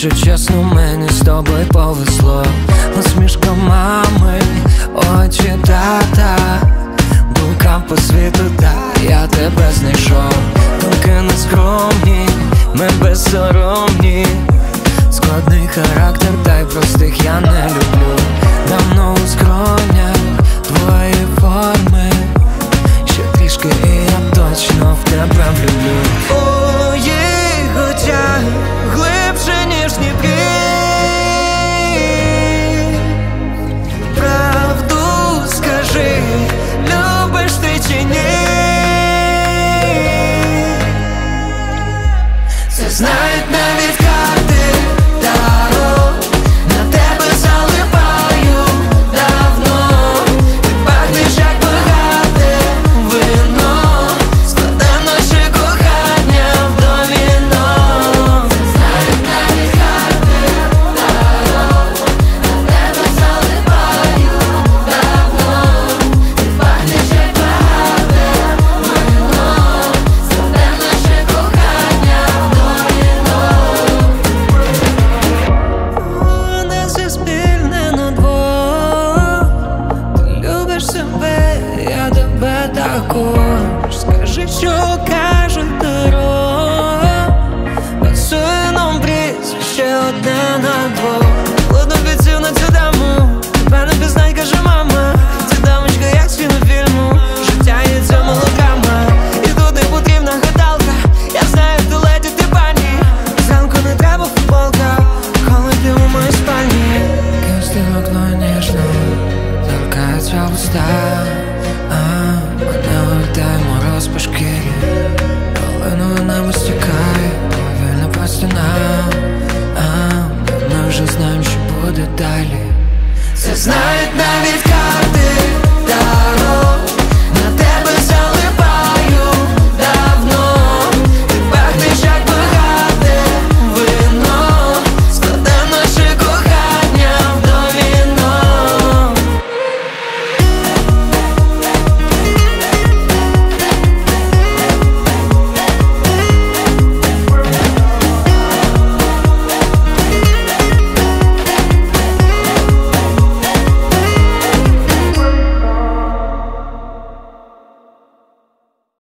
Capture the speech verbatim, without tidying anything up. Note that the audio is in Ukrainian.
Якщо чесно, мені з тобою повезло. Усмішка мами, очі тата, блукав по світу, та я тебе знайшов. Думки нескромні, ми безсоромні. Складний характер, та й простих я не люблю. Давно у скронях твої форми, ще трішки і я точно в тебе влюблю. Твоїх очах глибше, ніж Дніпрі. Правду скажи, любиш ти чи ні? Це знають навіть карти Таро. На тебе залипаю давно. Ти пахнеш як багате вино. Складе наше кохання в доміно. Це знають навіть карти Таро. На тебе залипаю давно. Ти пахнеш як багате вино. Складе наше кохання в доміно. У нас є спільне на двох. Ти любиш себе, я тебе також. Скажи, що кажуть дорога. Пасує нам прізвище одне на двох. Плотно підсів на цю даму. Тебе не пізнать, каже мама. Ця дамочка як з кінофільму. Життя є ця мелодрама. І тут не потрібна гадалка. Я знаю, ти леді, ти пані. Зранку не треба футболка, коли ти у моїй спальні. Кисть вікно ніжно, торкаються уста. А, мене гортає мороз по шкірі. Полиною небо стікає, повільно по стінам. А, ми вже знаємо, що буде далі. Це знають навіть